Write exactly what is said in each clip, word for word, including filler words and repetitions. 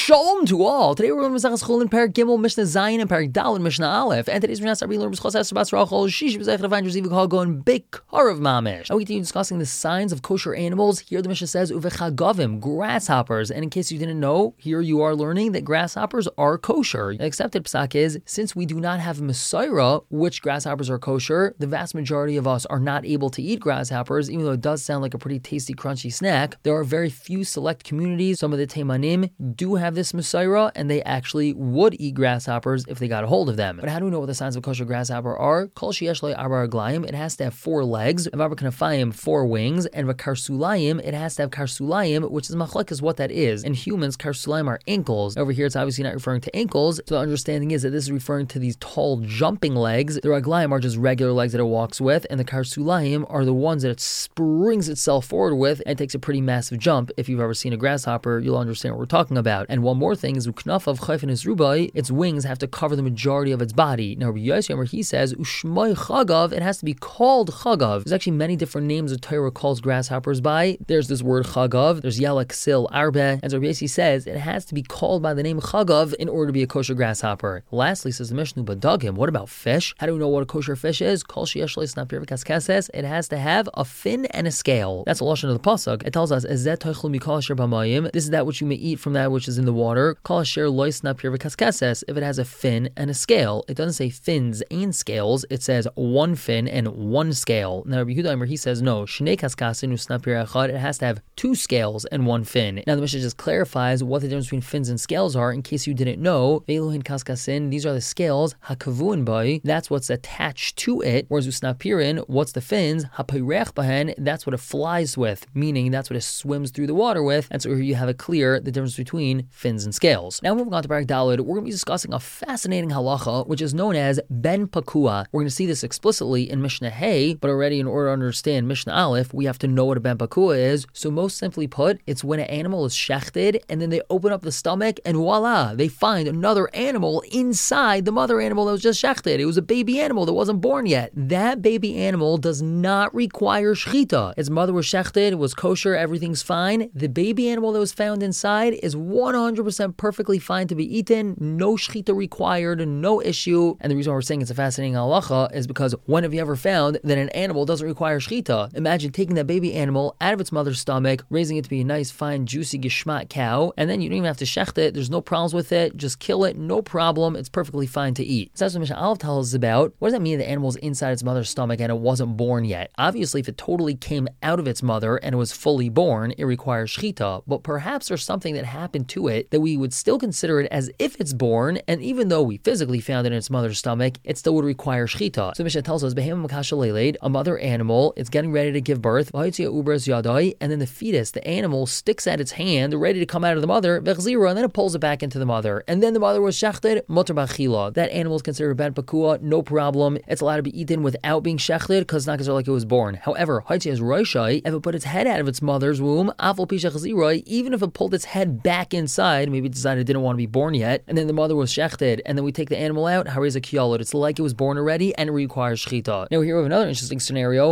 Shalom to all. Today we're learning Masechus Chulin, Perek Gimel, Mishnah Zayin, and Perek Daled, Mishnah Aleph. And today's Mishnah we learn B'schos Esabas Rachel, Shish B'zech Revan Yerziv Chagol, and Big Karav Mamish. Now we continue discussing the signs of kosher animals. Here the Mishnah says Uvechagavim, grasshoppers. And in case you didn't know, here you are learning that grasshoppers are kosher. The accepted psak is, since we do not have Messiah, which grasshoppers are kosher, the vast majority of us are not able to eat grasshoppers, even though it does sound like a pretty tasty, crunchy snack. There are very few select communities. Some of the Teimanim do have this Messiah, and they actually would eat grasshoppers if they got a hold of them. But how do we know what the signs of kosher grasshopper are? Kol sheyesh lo arba raglayim, it has to have four legs. V'arba kanafayim, four wings. And v'karsulayim, it has to have karsulayim, which is machlek is what that is. In humans, karsulayim are ankles. Over here, it's obviously not referring to ankles. So the understanding is that this is referring to these tall jumping legs. The raglayim are just regular legs that it walks with, and the karsulayim are the ones that it springs itself forward with and takes a pretty massive jump. If you've ever seen a grasshopper, you'll understand what we're talking about. And one more thing is uknafav chayfen is rubai, its wings have to cover the majority of its body. Now Rabbi Yossi, he says ushmai chagav, it has to be called chagav. There's actually many different names that Torah calls grasshoppers by. There's this word chagav, there's yalak sil arbe, and Rabbi Yossi says it has to be called by the name chagav in order to be a kosher grasshopper. Lastly, says the Mishnah badagim, what about fish? How do we know what a kosher fish is? Kol sheyesh lo snapir v'kaskases, it has to have a fin and a scale. That's a lashon of the pasuk. It tells us ezet toichlu mikol asher b'mayim, this is that which you may eat from that which is in the water. Kol asher lo snapir v'kaskases, if it has a fin and a scale. It doesn't say fins and scales, it says one fin and one scale. Now Rabbi Yehuda, he says no, shnei kaskasin usnapir echad, it has to have two scales and one fin. Now the Mishnah just clarifies what the difference between fins and scales are in case you didn't know. Ve'eluhin kaskasin, these are the scales, hakavuin bai, that's what's attached to it, whereas usnapirin, what's the fins, hapirech bahen, that's what it flies with, meaning that's what it swims through the water with, and so here you have it clear, the difference between fins and scales. Now moving on to Perek Daled, we're going to be discussing a fascinating halacha, which is known as Ben Pakua. We're going to see this explicitly in Mishnah Hay, but already in order to understand Mishnah Aleph, we have to know what a Ben Pakua is. So most simply put, it's when an animal is shechted, and then they open up the stomach, and voila, they find another animal inside the mother animal that was just shechted. It was a baby animal that wasn't born yet. That baby animal does not require shechita. Its mother was shechted, it was kosher, everything's fine. The baby animal that was found inside is one hundred percent perfectly fine to be eaten, no shechita required, no issue. And the reason why we're saying it's a fascinating halacha is because when have you ever found that an animal doesn't require shechita? Imagine taking that baby animal out of its mother's stomach, raising it to be a nice, fine, juicy geshmat cow, and then you don't even have to shecht it, there's no problems with it, just kill it, no problem, it's perfectly fine to eat. So that's what Mishnah Aleph tells us about. What does that mean the animal's inside its mother's stomach and it wasn't born yet? Obviously, if it totally came out of its mother and it was fully born, it requires shechita, but perhaps there's something that happened to it that we would still consider it as if it's born, and even though we physically found it in its mother's stomach, it still would require shechita. So Mishnah tells us, a mother animal, it's getting ready to give birth, and then the fetus, the animal, sticks at its hand, ready to come out of the mother, and then it pulls it back into the mother. And then the mother was shechted, mutar b'achila. That animal is considered Ben Pakua, no problem. It's allowed to be eaten without being shechted because it's not considered like it was born. However, if it put its head out of its mother's womb, even if it pulled its head back inside, maybe it decided it didn't want to be born yet, and then the mother was shechted, and then we take the animal out, hareza kiyalot. It's like it was born already, and it requires shechita. Now here we have another interesting scenario.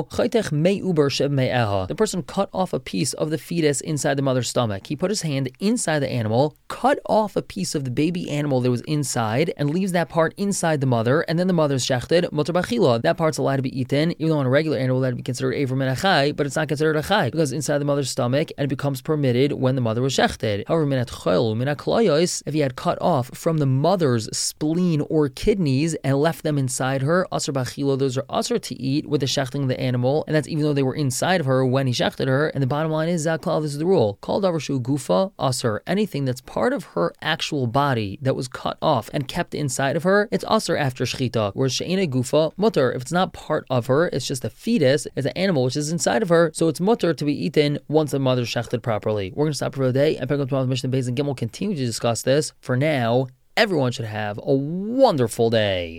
The person cut off a piece of the fetus inside the mother's stomach. He put his hand inside the animal, cut off a piece of the baby animal that was inside, and leaves that part inside the mother, and then the mother's shechted, mutar b'achila. That part's allowed to be eaten, even though on a regular animal that would be considered aver min achai, but it's not considered a chai, because it's inside the mother's stomach, and it becomes permitted when the mother was shechted. However, minat chayil, minat klayos, if he had cut off from the mother's spleen or kidneys and left them inside her, asr b'achila, those are asr to eat with the shechting of the animal, and that's even though they were inside of her when he shechted her. And the bottom line is, zaklal, this is the rule. Kol davar shu gufa asr, anything that's part of her actual body that was cut off and kept inside of her, it's asr after shechita. Whereas she'ena gufa mutar, if it's not part of her, it's just a fetus, it's an animal which is inside of her, so it's mutar to be eaten once the mother's shechted properly. We're going to stop for the day, and pick up tomorrow's Mishnah Beis and Gimel. Continue to discuss this. For now, everyone should have a wonderful day.